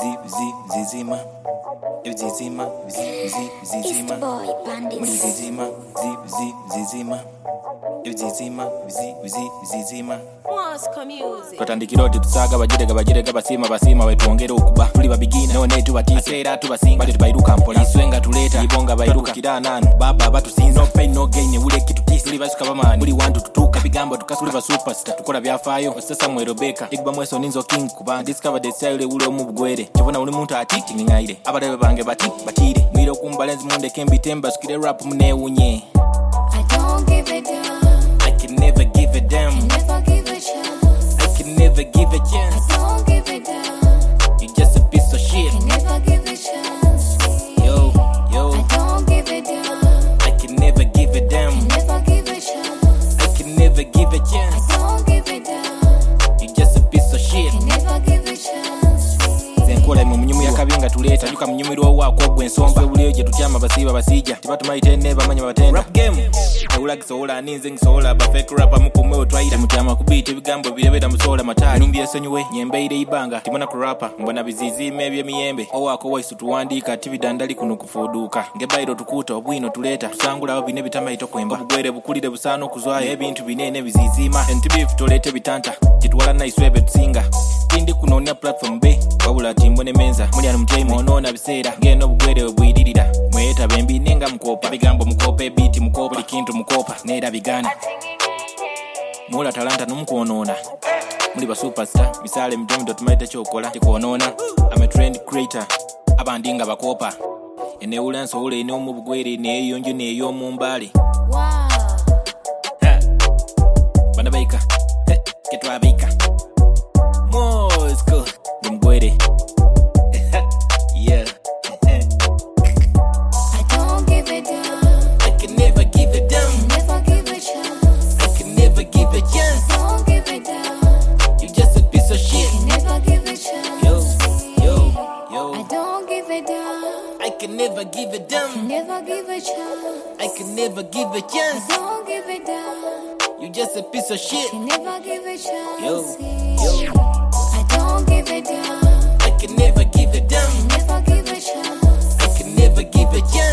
zizima zizima zizima zizima zizima twatandikira oti tusaga bajirega basima wetwongera okuba tuli babigina none tubatisa tubasinga bali tubairuka mpola iswenga tuleta ibonga bairuka kidanani baba batusinza no pain no gain ule kitu tisi tuli basuka bamani buli wantu tutuka bigambo tukasuli ba superstar tukola byafayo sasa mwerobeka igba mweso ninzo king kuba discover the style ule omubugwere kibona uli muntu atiti ngingaire abadebe bange batire mwiro kumbalenzi munde kembi temba skide rap munewunye I don't give a damn. I can never give a damn. Never give a chance. I can never give a chance. I don't give a damn. You just a piece of shit. Can never give a chance. Yo I don't give a damn. I can never give a damn. Never give a chance. I can never give a chance. I don't give a damn. You just a piece of shit. Can never give a chance. Zenkola mu mnyumu yakabinga tuleta yuka mnyumiro wako gwensomba buliyo je tutyama basiba basija tibatumaite ne bamanya batenda rap game ulagisola ninze ngisola ba fake rapper mukumwe otwaira mutyama kubita ebigambo birebera musola matali numbi esonywe nyembeire ibanga timona ku rapper mbona bizizime byemiyembe owako waisu tuwandika tibidandali kuno kufuduka ngebairo tukuta obwino tuleta tusangula abo bine bitamaito kwemba bugwere bukulire busano kuzwaye ebintu binene bizizima ntibif tolete bitanta kitwala naiswebe tusinga tindi kunonya platform be wabula timbone menza muli anu mtime onona bisera ngeno bugwere obwidirira mweta bembi nenga mkopa bigambo mkope beat mkopa likintu mkopa nera bigana mula talanta numukonona muli ba superstar bisale mdondo tumaita chokola tikonona I'm a trend creator abandinga bakopa ene ulanso ule ene omubugwere ne yonjo ne yo mumbali Wow. bana baika ketwa baika Moscow mugwere yeah I don't give a damn. I can never give a damn. Never give a chance. I can never give a chance. Don't give a damn. You just a piece of shit. Can never give a chance. Yo. I don't give a damn. I can never give a damn. Never give a chance. I can never give a chance. Don't give a damn. You just a piece of shit. Can never give a chance. Yo. I don't give a damn. I can never give a damn. Never give a chance. I can never give a chance.